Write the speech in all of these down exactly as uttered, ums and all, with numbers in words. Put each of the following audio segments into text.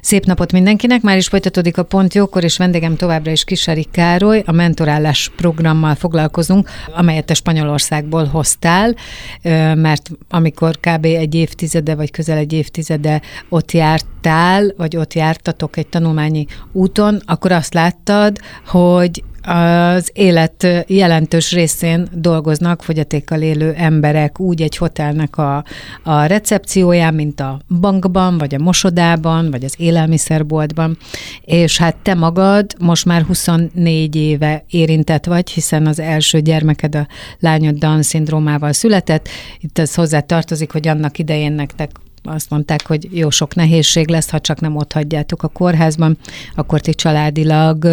Szép napot mindenkinek, már is folytatódik a Pont Jókor, és vendégem továbbra is Kisáry Károly, a mentorálás programmal foglalkozunk, amelyet te Spanyolországból hoztál, mert amikor kb. egy évtizede, vagy közel egy évtizede ott jártál, vagy ott jártatok egy tanulmányi úton, akkor azt láttad, hogy az élet jelentős részén dolgoznak fogyatékkal élő emberek úgy egy hotelnek a, a recepcióján, mint a bankban, vagy a mosodában, vagy az élelmiszerboltban, és hát te magad most már huszonnégy éve érintett vagy, hiszen az első gyermeked, a lányod Down-szindrómával született. Itt ez hozzá tartozik, hogy annak idején nektek azt mondták, hogy jó sok nehézség lesz, ha csak nem ott hagyjátok a kórházban, akkor ti családilag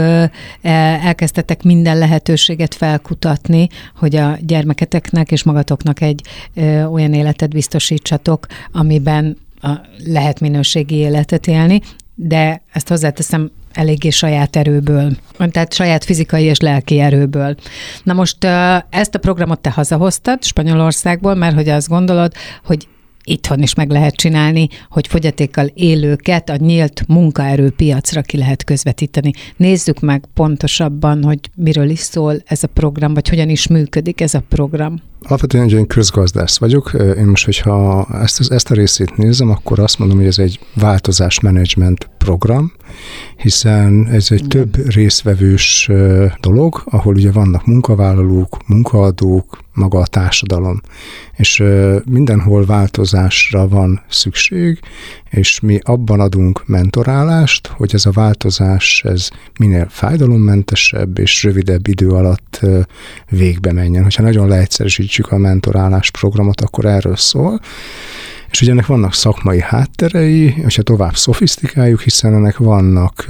elkezdtetek minden lehetőséget felkutatni, hogy a gyermeketeknek és magatoknak egy olyan életet biztosítsatok, amiben lehet minőségi életet élni, de ezt hozzáteszem, eléggé saját erőből, tehát saját fizikai és lelki erőből. Na most ezt a programot te hazahoztad Spanyolországból, mert hogy azt gondolod, hogy itthon is meg lehet csinálni, hogy fogyatékkal élőket a nyílt munkaerőpiacra ki lehet közvetíteni. Nézzük meg pontosabban, hogy miről is szól ez a program, vagy hogyan is működik ez a program. Alapvetően én közgazdász vagyok. Én most, hogyha ezt, ezt a részét nézem, akkor azt mondom, hogy ez egy változásmenedzsment program, hiszen ez egy több részvevős dolog, ahol ugye vannak munkavállalók, munkaadók, maga a társadalom. És mindenhol változásra van szükség, és mi abban adunk mentorálást, hogy ez a változás ez minél fájdalommentesebb és rövidebb idő alatt végbe menjen. Hogyha nagyon leegyszerűsítjük a mentorálás programot, akkor erről szól. És ugye ennek vannak szakmai hátterei, hogyha tovább szofisztikáljuk, hiszen ennek vannak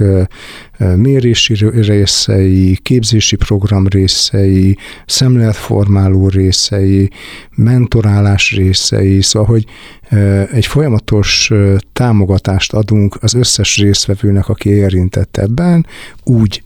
mérési részei, képzési program részei, szemléletformáló részei, mentorálás részei, szóval, hogy egy folyamatos támogatást adunk az összes résztvevőnek, aki érintett ebben, úgy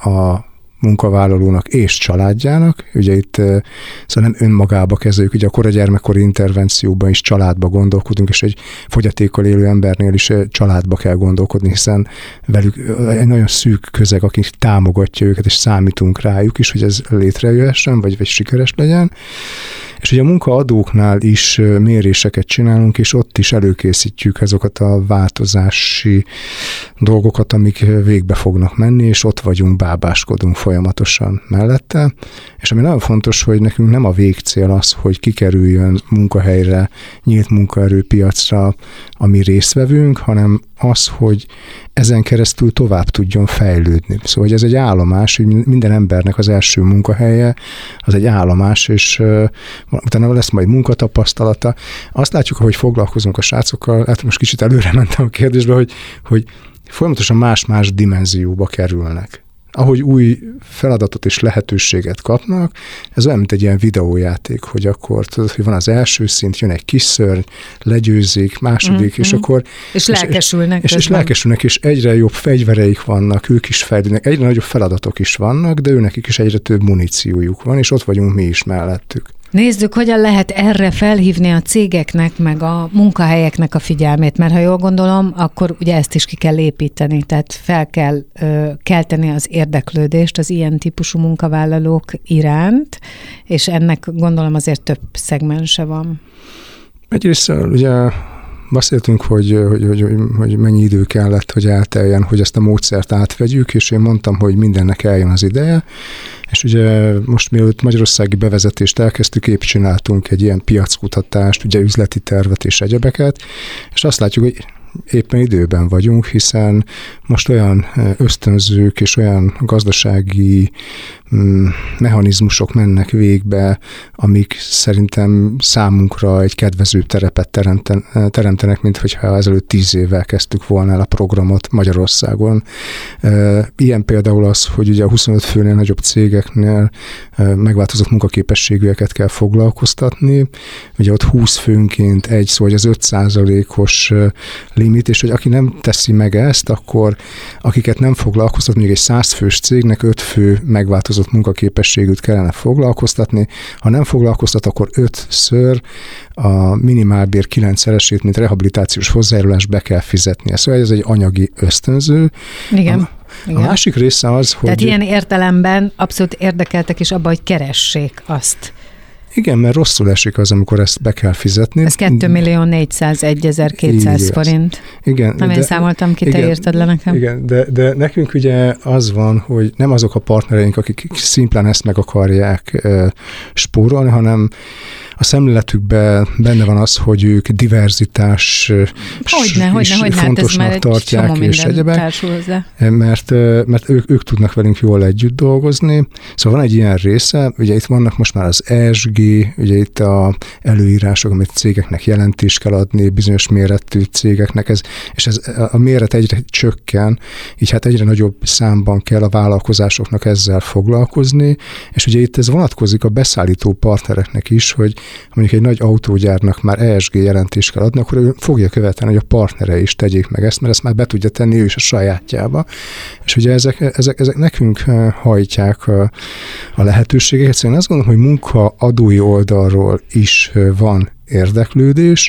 a munkavállalónak és családjának. Ugye itt szóval nem önmagába kezeljük, ugye a koragyermekkori intervencióban is családba gondolkodunk, és egy fogyatékkal élő embernél is családba kell gondolkodni, hiszen velük egy nagyon szűk közeg, aki támogatja őket, és számítunk rájuk is, hogy ez létrejöhessen, vagy, vagy sikeres legyen. És ugye a munkaadóknál is méréseket csinálunk, és ott is előkészítjük azokat a változási dolgokat, amik végbe fognak menni, és ott vagyunk, bábáskodunk folyamatosan mellette. És ami nagyon fontos, hogy nekünk nem a végcél az, hogy kikerüljön munkahelyre, nyílt munkaerőpiacra a mi résztvevőnk, hanem az, hogy ezen keresztül tovább tudjon fejlődni. Szóval hogy ez egy állomás, hogy minden embernek az első munkahelye, az egy állomás, és uh, utána lesz majd munkatapasztalata. Azt látjuk, hogy foglalkozunk a srácokkal, hát most kicsit előre mentem a kérdésbe, hogy, hogy folyamatosan más-más dimenzióba kerülnek. Ahogy új feladatot és lehetőséget kapnak, ez olyan, mint egy ilyen videójáték, hogy akkor tudod, hogy van az első szint, jön egy kis szörny, legyőzik, második, mm-hmm. és akkor... És lelkesülnek. És, és, és lelkesülnek, és egyre jobb fegyvereik vannak, ők is fejlődnek, egyre nagyobb feladatok is vannak, de őnekik is egyre több muníciójuk van, és ott vagyunk mi is mellettük. Nézzük, hogyan lehet erre felhívni a cégeknek, meg a munkahelyeknek a figyelmét, mert ha jól gondolom, akkor ugye ezt is ki kell építeni, tehát fel kell ö, kelteni az érdeklődést az ilyen típusú munkavállalók iránt, és ennek gondolom azért több szegmense van. Egyrészt ugye beszéltünk, hogy, hogy, hogy, hogy mennyi idő kellett, hogy elteljen, hogy ezt a módszert átvegyük, és én mondtam, hogy mindennek eljön az ideje, és ugye most mielőtt magyarországi bevezetést elkezdtük, épp csináltunk egy ilyen piackutatást, ugye üzleti tervet és egyebeket, és azt látjuk, hogy éppen időben vagyunk, hiszen most olyan ösztönzők és olyan gazdasági mechanizmusok mennek végbe, amik szerintem számunkra egy kedvezőbb terepet teremten, teremtenek, mint hogyha ezelőtt tíz évvel kezdtük volna el a programot Magyarországon. Ilyen például az, hogy ugye a huszonöt főnél nagyobb cégeknél megváltozott munkaképességűeket kell foglalkoztatni. Ugye ott húsz főnként egy, szóval az öt százalékos limit, és hogy aki nem teszi meg ezt, akkor akiket nem foglalkoztat, még egy száz fős cégnek öt fő megváltozott megváltozott munkaképességűt kellene foglalkoztatni. Ha nem foglalkoztat, akkor ötször a minimálbér kilencszeresét, mint rehabilitációs hozzájárulás be kell fizetnie. Szóval ez egy anyagi ösztönző. Igen. A, Igen. a másik része az, hogy... Tehát ilyen értelemben abszolút érdekeltek is abba, hogy keressék azt. Igen, mert rosszul esik az, amikor ezt be kell fizetni. Ez két millió négyszázegy-ezerkétszáz forint. Igen. Nem de, én számoltam ki, igen, te írtad le nekem. Igen, de, de nekünk ugye az van, hogy nem azok a partnereink, akik szimplán ezt meg akarják e, spórolni, hanem a szemléletükben benne van az, hogy ők diverzitás hogyne, hogyne, hogyne, fontosnak hát tartják, és egyebek, mert, mert ők, ők tudnak velünk jól együtt dolgozni. Szóval van egy ilyen része, ugye itt vannak most már az E S G, ugye itt a előírások, amit cégeknek jelentést kell adni, bizonyos méretű cégeknek, ez, és ez, a méret egyre csökken, így hát egyre nagyobb számban kell a vállalkozásoknak ezzel foglalkozni, és ugye itt ez vonatkozik a beszállító partnereknek is, hogy mondjuk egy nagy autógyárnak már E S G jelentést kell adni, akkor ő fogja követelni, hogy a partnere is tegyék meg ezt, mert ezt már be tudja tenni ő is a sajátjába. És ugye ezek, ezek, ezek nekünk hajtják a, a lehetőségeket. Szóval én azt gondolom, hogy munkaadói oldalról is van érdeklődés,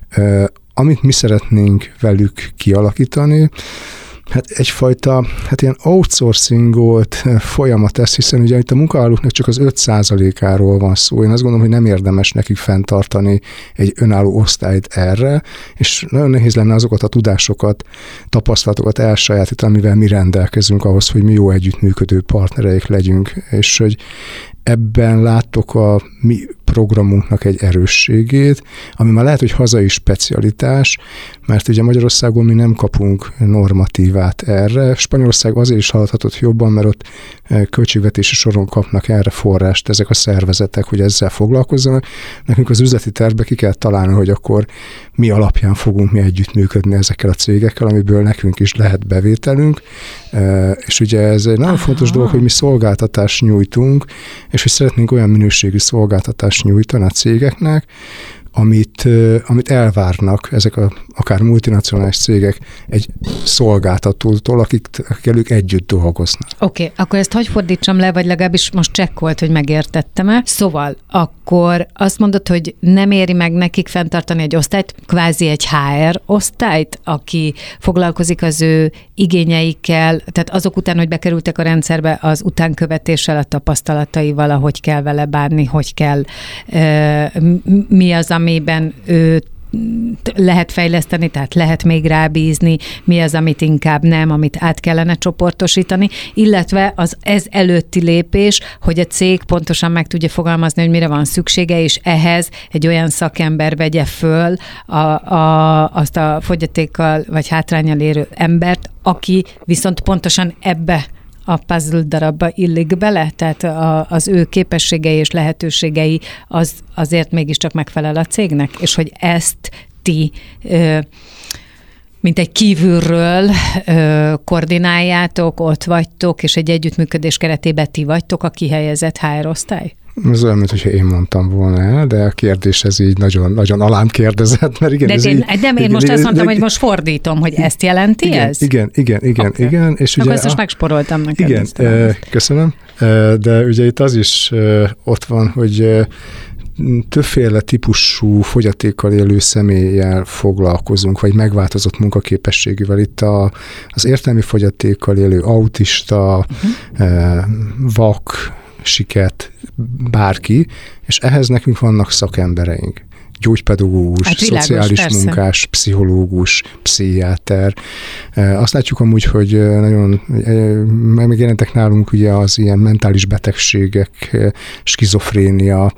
amit mi szeretnénk velük kialakítani, hát egyfajta, hát ilyen outsourcingolt folyamat ez, hiszen ugye itt a munkavállalóknak csak az öt százalékáról van szó. Én azt gondolom, hogy nem érdemes nekik fenntartani egy önálló osztályt erre, és nagyon nehéz lenne azokat a tudásokat, tapasztalatokat elsajátítani, amivel mi rendelkezünk ahhoz, hogy mi jó együttműködő partnereik legyünk, és hogy ebben láttok a mi programunknak egy erősségét, ami már lehet, hogy hazai specialitás, mert ugye Magyarországon mi nem kapunk normatívát erre. Spanyolország azért is haladhatott jobban, mert ott költségvetési soron kapnak erre forrást ezek a szervezetek, hogy ezzel foglalkozzanak. Nekünk az üzleti tervbe ki kell találni, hogy akkor mi alapján fogunk mi együttműködni ezekkel a cégekkel, amiből nekünk is lehet bevételünk. És ugye ez egy nagyon Aha. fontos dolog, hogy mi szolgáltatást nyújtunk, és hogy szeretnénk olyan minőségű szolgáltatást nyújtani a cégeknek, amit, amit elvárnak ezek a akár multinacionális cégek egy szolgáltatótól, akik, akikkel ők együtt dolgoznak. Oké, okay, akkor ezt hogy fordítsam le, vagy legalábbis most csekkolt, hogy megértettem-e. Szóval akkor azt mondod, hogy nem éri meg nekik fenntartani egy osztályt, kvázi egy há er osztályt, aki foglalkozik az ő igényeikkel, tehát azok után, hogy bekerültek a rendszerbe, az utánkövetéssel, a tapasztalataival, ahogy kell vele bánni, hogy kell, mi az, amiben ő lehet fejleszteni, tehát lehet még rábízni, mi az, amit inkább nem, amit át kellene csoportosítani, illetve az ez előtti lépés, hogy a cég pontosan meg tudja fogalmazni, hogy mire van szüksége, és ehhez egy olyan szakember vegye föl a, a, azt a fogyatékkal vagy hátránnyal érő embert, aki viszont pontosan ebbe a puzzle darabba illik bele, tehát a, az ő képességei és lehetőségei az azért mégiscsak megfelel a cégnek, és hogy ezt ti ö, mint egy kívülről ö, koordináljátok, ott vagytok, és egy együttműködés keretében ti vagytok a kihelyezett há er osztály? Ez olyan, mintha én mondtam volna el, de a kérdés ez így nagyon, nagyon alám kérdezett, mert igen. De ez én, így, nem, én igen, most ez, azt mondtam, de, hogy most fordítom, hogy ezt jelenti igen, ez? Igen, igen, igen, okay. igen. És akkor ugye ezt most a, megsporoltam neked. Igen, e, köszönöm, e, de ugye itt az is e, ott van, hogy e, többféle típusú fogyatékkal élő személlyel foglalkozunk, vagy megváltozott munkaképességűvel. Itt a, az értelmi fogyatékkal élő autista, uh-huh. e, vak, siket, bárki, és ehhez nekünk vannak szakembereink. Gyógypedagógus, hát világos, szociális persze. munkás, pszichológus, pszichiáter. Azt látjuk amúgy, hogy nagyon megjelentek nálunk ugye az ilyen mentális betegségek, skizofrénia,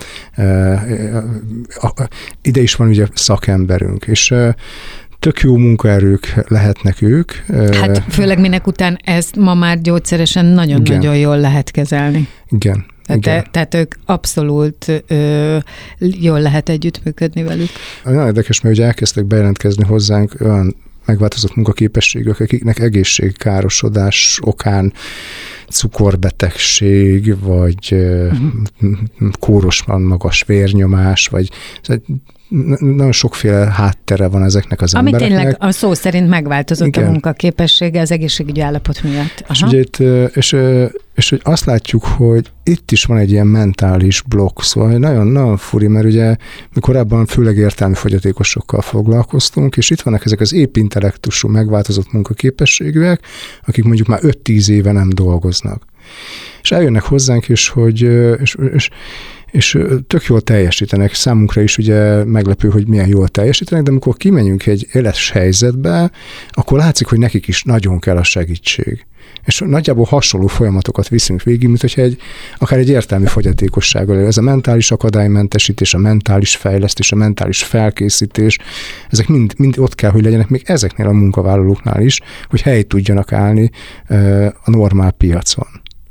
ide is van ugye szakemberünk, és tök jó munkaerők lehetnek ők. Hát főleg minek után ezt ma már gyógyszeresen nagyon-nagyon jól lehet kezelni. Igen. Tehát, tehát ők abszolút ö, jól lehet együttműködni velük. Nagyon érdekes, mert ugye elkezdtek bejelentkezni hozzánk olyan megváltozott munkaképességek, akiknek egészségkárosodás okán cukorbetegség, vagy uh-huh. kórosan magas vérnyomás, vagy nagyon sokféle háttere van ezeknek az Ami embereknek. Ami tényleg a szó szerint megváltozott Igen. a munkaképessége az egészségügyi állapot miatt. És, ugye itt, és, és hogy azt látjuk, hogy itt is van egy ilyen mentális blokk, szóval nagyon, nagyon furi, mert ugye mi korábban főleg értelmi fogyatékosokkal foglalkoztunk, és itt vannak ezek az épp intellektusú, megváltozott munkaképességűek, akik mondjuk már öt-tíz éve nem dolgoznak. És eljönnek hozzánk is, hogy és, és, és tök jól teljesítenek. Számunkra is ugye meglepő, hogy milyen jól teljesítenek, de amikor kimenjünk egy éles helyzetbe, akkor látszik, hogy nekik is nagyon kell a segítség. És nagyjából hasonló folyamatokat viszünk végig, mint hogyha egy, akár egy értelmi fogyatékossággal. Ez a mentális akadálymentesítés, a mentális fejlesztés, a mentális felkészítés, ezek mind, mind ott kell, hogy legyenek még ezeknél a munkavállalóknál is, hogy helyt tudjanak állni a normál piacon.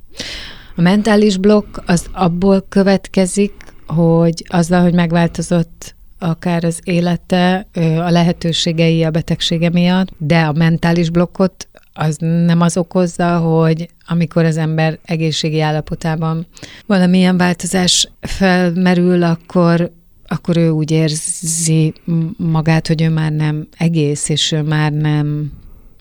A mentális blokk az abból következik, hogy azzal, hogy megváltozott akár az élete, a lehetőségei a betegsége miatt, de a mentális blokkot az nem az okozza, hogy amikor az ember egészségi állapotában valamilyen változás felmerül, akkor, akkor ő úgy érzi magát, hogy ő már nem egész, és ő már nem,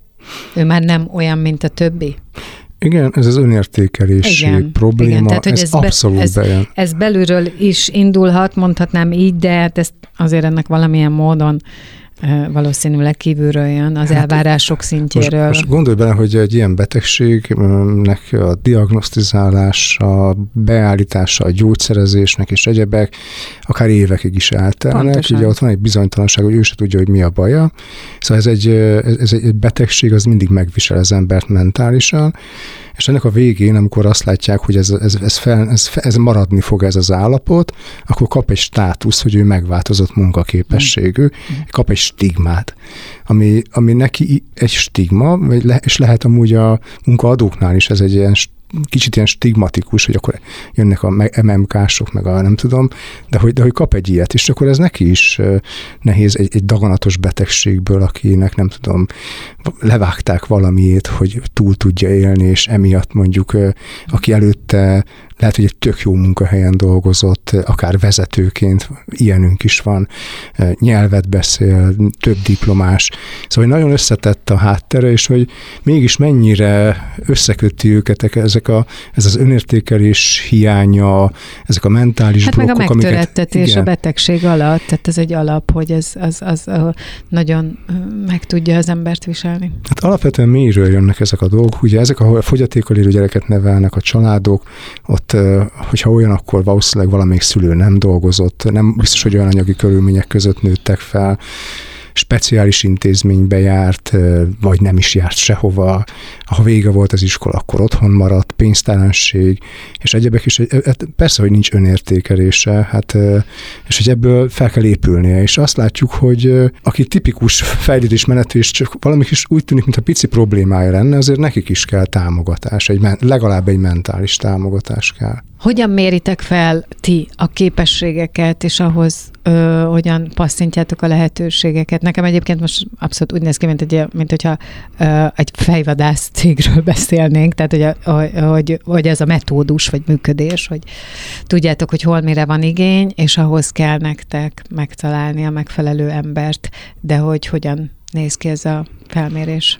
ő már nem olyan, mint a többi. Igen, ez az önértékelési igen, probléma, igen, tehát, ez, ez abszolút be, ez, bejön. Ez belülről is indulhat, mondhatnám így, de hát ezt azért ennek valamilyen módon valószínűleg kívülről jön, az hát, elvárások szintjéről. Most, most gondolj bele, hogy egy ilyen betegségnek a diagnosztizálása, beállítása, a gyógyszerezésnek és egyebek akár évekig is eltelnek. Pontosan. Ugye ott van egy bizonytalanság, hogy ő se tudja, hogy mi a baja. Szóval ez egy, ez egy betegség, az mindig megvisel az embert mentálisan, és ennek a végén, amikor azt látják, hogy ez, ez, ez, fel, ez, ez maradni fog ez az állapot, akkor kap egy státusz, hogy ő megváltozott munkaképességű, mm. kap egy stigmát, ami, ami neki egy stigma, és lehet amúgy a munkaadóknál is ez egy ilyen kicsit ilyen stigmatikus, hogy akkor jönnek a em em ká-sok, meg a nem tudom, de hogy, de hogy kap egy ilyet, és akkor ez neki is nehéz egy, egy daganatos betegségből, akinek nem tudom, levágták valamiét, hogy túl tudja élni, és emiatt mondjuk, aki előtte lehet, hogy egy tök jó munkahelyen dolgozott, akár vezetőként, ilyenünk is van, nyelvet beszél, több diplomás. Szóval nagyon összetett a háttere, és hogy mégis mennyire összeköti őket ezek a, ez az önértékelés hiánya, ezek a mentális hát blokkok. Hát meg a megtörettetés amiket, a betegség alatt, tehát ez egy alap, hogy ez az, az, az nagyon meg tudja az embert viselni. Hát alapvetően mélyről jönnek ezek a dolgok, ugye ezek, ahol a fogyatékkal élő gyereket nevelnek a családok, ott hogyha olyan, akkor valószínűleg valamelyik szülő nem dolgozott, nem biztos, hogy olyan anyagi körülmények között nőttek fel, speciális intézménybe járt, vagy nem is járt sehova. Ha vége volt az iskola, akkor otthon maradt, pénztelenség, és egyebek is. Persze, hogy nincs önértékelése, hát, és hogy ebből fel kell épülnie. És azt látjuk, hogy aki tipikus fejlődésmenetű, és csak valami is úgy tűnik, mintha pici problémája lenne, azért nekik is kell támogatás, egy, legalább egy mentális támogatás kell. Hogyan méritek fel ti a képességeket, és ahhoz ö, hogyan passzintjátok a lehetőségeket? Nekem egyébként most abszolút úgy néz ki, mint, egy, mint hogyha ö, egy fejvadász cégről beszélnénk, tehát hogy, a, hogy, hogy ez a metódus, vagy működés, hogy tudjátok, hogy hol mire van igény, és ahhoz kell nektek megtalálni a megfelelő embert, de hogy hogyan néz ki ez a felmérés?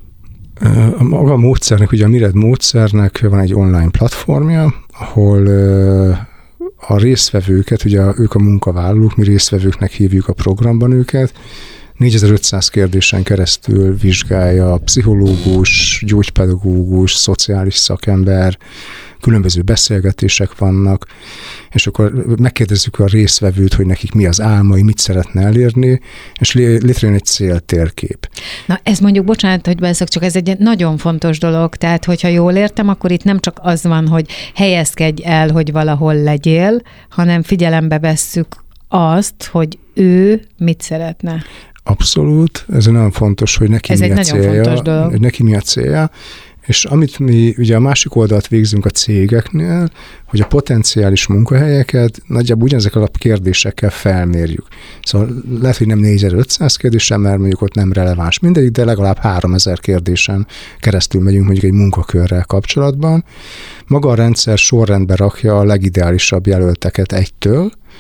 A maga a módszernek, ugye a Mired módszernek van egy online platformja, ahol a résztvevőket, ugye ők a munkavállalók, mi résztvevőknek hívjuk a programban őket, négyezer-ötszáz kérdésen keresztül vizsgálja a pszichológus, gyógypedagógus, szociális szakember, különböző beszélgetések vannak, és akkor megkérdezzük a résztvevőt, hogy nekik mi az álmai, mit szeretne elérni, és létrejön egy céltérkép. Na ez mondjuk, bocsánat, hogy beszok, csak ez egy nagyon fontos dolog, tehát hogyha jól értem, akkor itt nem csak az van, hogy helyezkedj el, hogy valahol legyél, hanem figyelembe vesszük azt, hogy ő mit szeretne. Abszolút, ez nagyon fontos, hogy neki ez mi a célja, hogy neki mi a célja, és amit mi ugye a másik oldalt végzünk a cégeknél, hogy a potenciális munkahelyeket nagyjából ugyanezekkel a kérdésekkel felmérjük. Szóval lehet, hogy nem négyezer-ötszáz kérdésen, mert mondjuk ott nem releváns mindegyik, de legalább háromezer kérdésen keresztül megyünk mondjuk egy munkakörrel kapcsolatban. Maga a rendszer sorrendbe rakja a legideálisabb jelölteket egytől,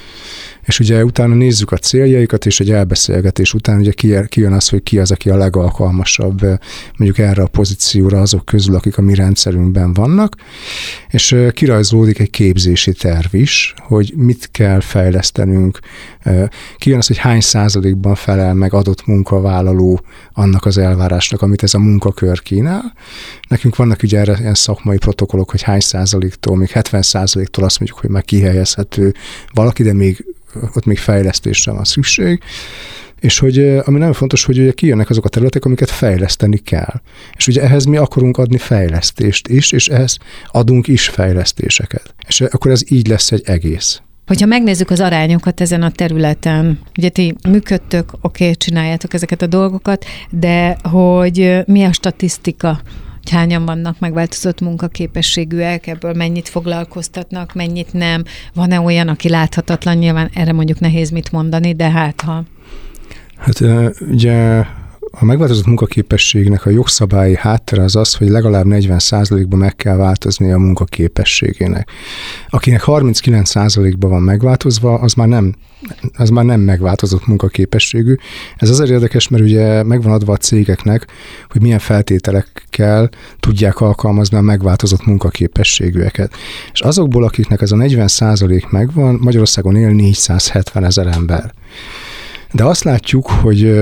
És ugye utána nézzük a céljaikat, és egy elbeszélgetés után ugye kijön az, hogy ki az, aki a legalkalmasabb mondjuk erre a pozícióra azok közül, akik a mi rendszerünkben vannak, és kirajzolódik egy képzési terv is, hogy mit kell fejlesztenünk. Kijön az, hogy hány százalékban felel meg adott munkavállaló annak az elvárásnak, amit ez a munkakör kínál. Nekünk vannak ugye erre ilyen szakmai protokollok, hogy hány százaléktól, még hetven százaléktól azt mondjuk, hogy már kihelyezhető valaki, de még ott még fejlesztésre van szükség, és hogy ami nagyon fontos, hogy ugye kijönnek azok a területek, amiket fejleszteni kell. És ugye ehhez mi akarunk adni fejlesztést is, és ehhez adunk is fejlesztéseket. És akkor ez így lesz egy egész. Hogyha megnézzük az arányokat ezen a területen, ugye ti működtök, oké, okay, csináljátok ezeket a dolgokat, de hogy mi a statisztika? Hogy hányan vannak megváltozott munkaképességűek, ebből mennyit foglalkoztatnak, mennyit nem, van-e olyan, aki láthatatlan, nyilván erre mondjuk nehéz mit mondani, de hát ha... Hát ugye a megváltozott munkaképességnek a jogszabályi háttere az az, hogy legalább negyven százalékban meg kell változni a munkaképességének. Akinek harminckilenc százalékban van megváltozva, az már nem, az már nem megváltozott munkaképességű. Ez azért érdekes, mert ugye megvan adva a cégeknek, hogy milyen feltételekkel tudják alkalmazni a megváltozott munkaképességűeket. És azokból, akiknek ez a negyven százalék megvan, Magyarországon él négyszázhetven ezer ember. De azt látjuk, hogy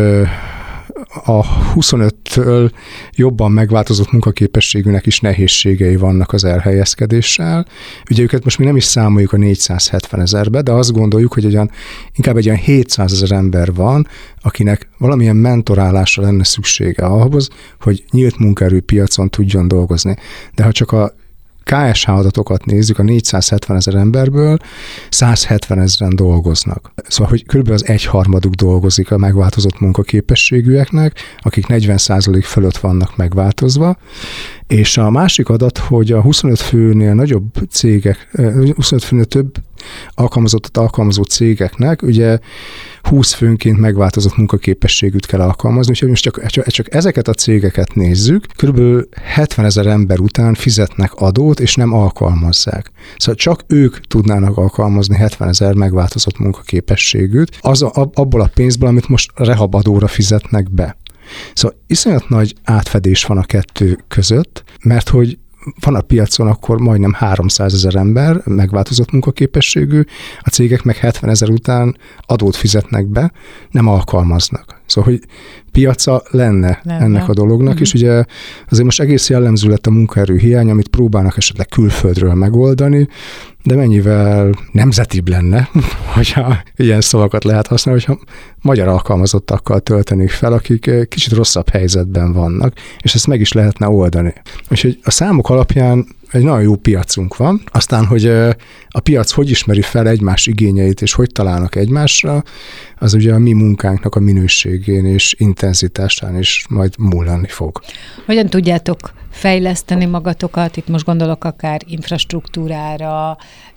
a huszonöttől jobban megváltozott munkaképességűnek is nehézségei vannak az elhelyezkedéssel. Ugye őket most mi nem is számoljuk a négyszázhetven ezerbe, de azt gondoljuk, hogy olyan, inkább egy olyan hétszázezer ember van, akinek valamilyen mentorálásra lenne szüksége ahhoz, hogy nyílt munkaerőpiacon tudjon dolgozni. De ha csak a ká es há adatokat nézzük, a négyszázhetven ezer emberből százhetven ezeren dolgoznak. Szóval, hogy kb. Az egyharmaduk dolgozik a megváltozott munkaképességűeknek, akik negyven százalék fölött vannak megváltozva, és a másik adat, hogy a huszonöt főnél nagyobb cégek, huszonöt főnél több alkalmazottat alkalmazó cégeknek ugye húsz főnként megváltozott munkaképességűt kell alkalmazni, úgyhogy most csak, csak, csak ezeket a cégeket nézzük, körülbelül hetven ezer ember után fizetnek adót, és nem alkalmazzák. Szóval csak ők tudnának alkalmazni hetven ezer megváltozott munkaképességűt, az a, abból a pénzből, amit most rehabadóra fizetnek be. Szóval iszonyat nagy átfedés van a kettő között, mert hogy van a piacon akkor majdnem háromszázezer ember megváltozott munkaképességű, a cégek meg hetven ezer után adót fizetnek be, nem alkalmaznak. Szóval, hogy piaca lenne, lenne. ennek a dolognak, uh-huh. és ugye azért most egész jellemző lett a munkaerő hiány, amit próbálnak esetleg külföldről megoldani, de mennyivel nemzetibb lenne, hogyha ilyen szavakat lehet használni, hogyha magyar alkalmazottakkal töltenék fel, akik kicsit rosszabb helyzetben vannak, és ezt meg is lehetne oldani. Úgyhogy a számok alapján egy nagyon jó piacunk van, aztán, hogy a piac hogy ismeri fel egymás igényeit, és hogy találnak egymásra, az ugye a mi munkánknak a minőségén és intenzitásán is majd múlani fog. Hogyan tudjátok fejleszteni magatokat, itt most gondolok akár infrastruktúrára,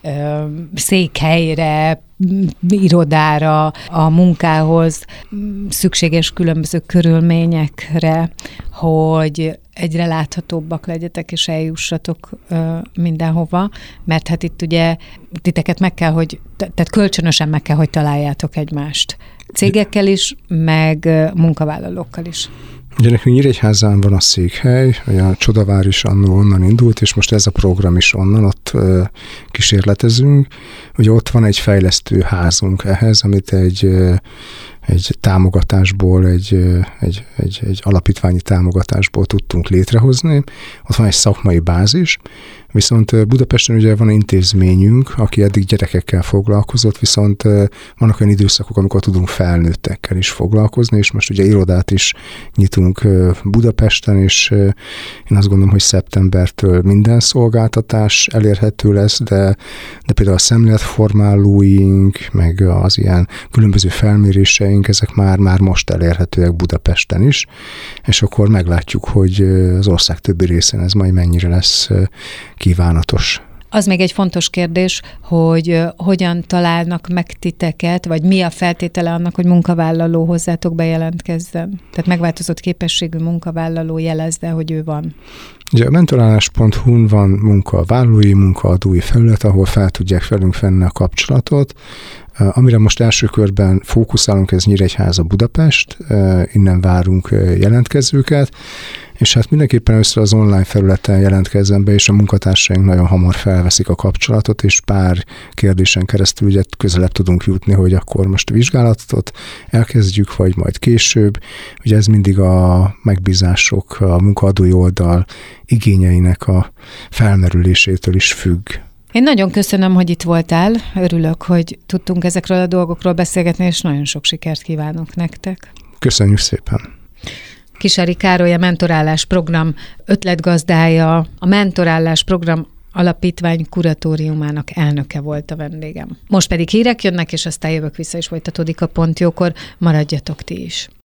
székhelyre, irodára, a munkához szükséges különböző körülményekre, hogy egyre láthatóbbak legyetek, és eljussatok mindenhova, mert hát itt ugye titeket meg kell, hogy, tehát kölcsönösen meg kell, hogy találjátok egymást. Cégekkel is, meg munkavállalókkal is. Ugye nekünk Nyíregyházán van a székhely, a Csodavár is annól onnan indult, és most ez a program is onnan, ott ö, kísérletezünk. Ugye ott van egy fejlesztő házunk ehhez, amit egy, ö, egy támogatásból, egy, ö, egy, egy, egy alapítványi támogatásból tudtunk létrehozni. Ott van egy szakmai bázis, viszont Budapesten ugye van intézményünk, aki eddig gyerekekkel foglalkozott, viszont vannak olyan időszakok, amikor tudunk felnőttekkel is foglalkozni, és most ugye irodát is nyitunk Budapesten, és én azt gondolom, hogy szeptembertől minden szolgáltatás elérhető lesz, de, de például a szemléletformálóink, meg az ilyen különböző felméréseink, ezek már, már most elérhetőek Budapesten is, és akkor meglátjuk, hogy az ország többi részén ez majd mennyire lesz kívánatos. Az még egy fontos kérdés, hogy hogyan találnak meg titeket, vagy mi a feltétele annak, hogy munkavállaló hozzátok bejelentkezzen? Tehát megváltozott képességű munkavállaló jelezze, hogy ő van. Ugye a mentorálás pont hu-n van munkavállalói, munkaadói felület, ahol fel tudják velünk venni a kapcsolatot. Amire most első körben fókuszálunk, ez Nyíregyháza, Budapest, innen várunk jelentkezőket, és hát mindenképpen először az online felületen jelentkezzen be, és a munkatársaink nagyon hamar felveszik a kapcsolatot, és pár kérdésen keresztül ugye közelebb tudunk jutni, hogy akkor most a vizsgálatot elkezdjük, vagy majd később. Ugye ez mindig a megbízások, a munkaadói oldal igényeinek a felmerülésétől is függ. Én nagyon köszönöm, hogy itt voltál, örülök, hogy tudtunk ezekről a dolgokról beszélgetni, és nagyon sok sikert kívánok nektek. Köszönjük szépen! Kisáry Károly, a Mentorálás Program ötletgazdája, a Mentorálás Program Alapítvány kuratóriumának elnöke volt a vendégem. Most pedig hírek jönnek, és aztán jövök vissza, és folytatódik a Pont Jókor. Maradjatok ti is!